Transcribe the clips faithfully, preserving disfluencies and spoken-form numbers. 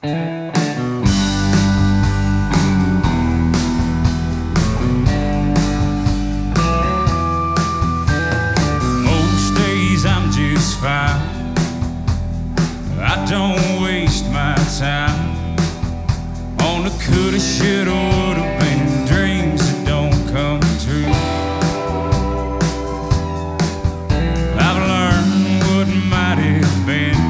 Most days I'm just fine. I don't waste my time on the coulda, shoulda, woulda been dreams that don't come true. I've learned what might have been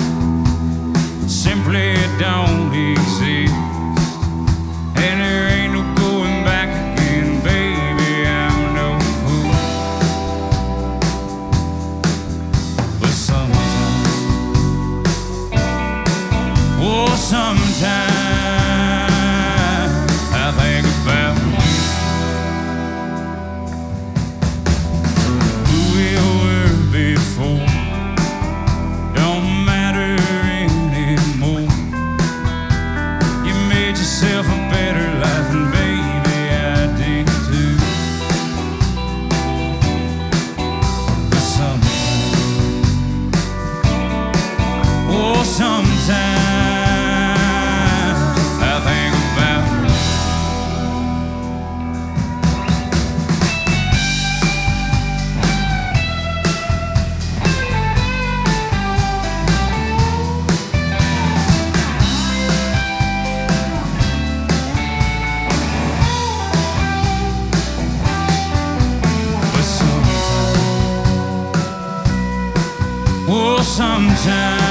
simply don't exist, and there ain't no going back again, baby, I'm no fool. But sometimes, oh, sometimes I think about who we were before. Don't matter anymore. You made yourself a better life, and baby, I did too. But sometimes, oh, sometimes I think about oh, sometimes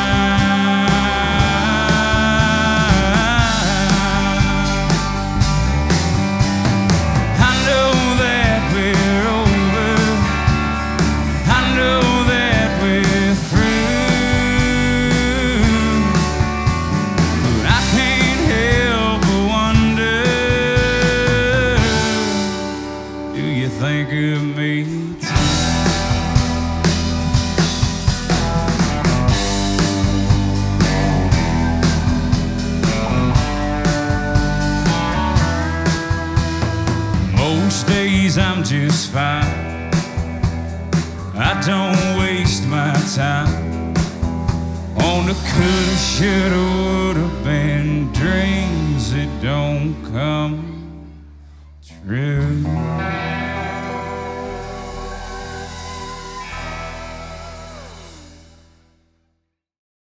I know that we're over, I know that we're through, but I can't help but wonder, do you think of me too? Most days I'm just fine. I don't waste my time on the coulda, shoulda, woulda been dreams that don't come true.